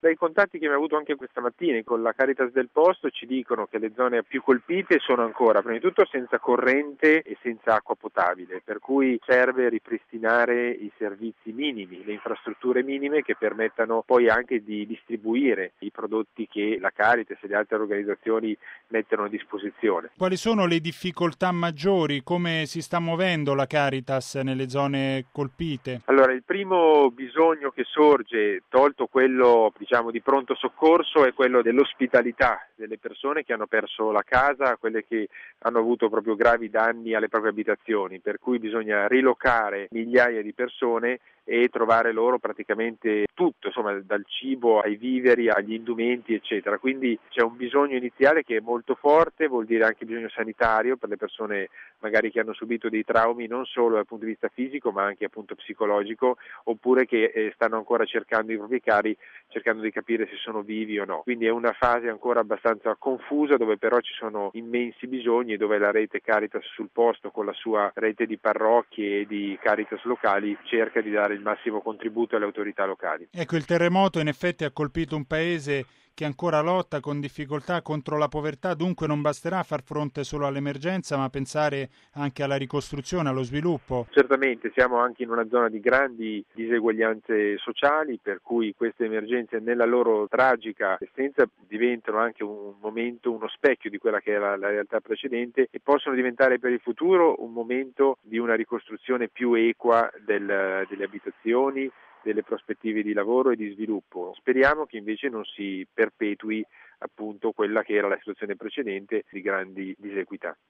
Dai contatti che abbiamo avuto anche questa mattina con la Caritas del posto ci dicono che le zone più colpite sono ancora, prima di tutto, senza corrente e senza acqua potabile, per cui serve ripristinare i servizi minimi, le infrastrutture minime che permettano poi anche di distribuire i prodotti che la Caritas e le altre organizzazioni mettono a disposizione. Quali sono le difficoltà maggiori? Come si sta muovendo la Caritas nelle zone colpite? Allora, il primo bisogno che sorge, tolto quello di pronto soccorso, è quello dell'ospitalità delle persone che hanno perso la casa, quelle che hanno avuto proprio gravi danni alle proprie abitazioni, per cui bisogna rilocare migliaia di persone e trovare loro praticamente tutto, insomma, dal cibo ai viveri, agli indumenti, eccetera. Quindi c'è un bisogno iniziale che è molto forte, vuol dire anche bisogno sanitario per le persone magari che hanno subito dei traumi non solo dal punto di vista fisico ma anche appunto psicologico, oppure che stanno ancora cercando i propri cari, cercando di capire se sono vivi o no. Quindi è una fase ancora abbastanza confusa, dove però ci sono immensi bisogni e dove la rete Caritas sul posto, con la sua rete di parrocchie e di Caritas locali, cerca di dare il massimo contributo alle autorità locali. Ecco, il terremoto in effetti ha colpito un paese che ancora lotta con difficoltà contro la povertà, dunque non basterà far fronte solo all'emergenza, ma pensare anche alla ricostruzione, allo sviluppo. Certamente siamo anche in una zona di grandi diseguaglianze sociali, per cui queste emergenze nella loro tragica essenza diventano anche un momento, uno specchio di quella che era la realtà precedente, e possono diventare per il futuro un momento di una ricostruzione più equa delle abitazioni, delle prospettive di lavoro e di sviluppo. Speriamo che invece non si perpetui appunto quella che era la situazione precedente di grandi disequità.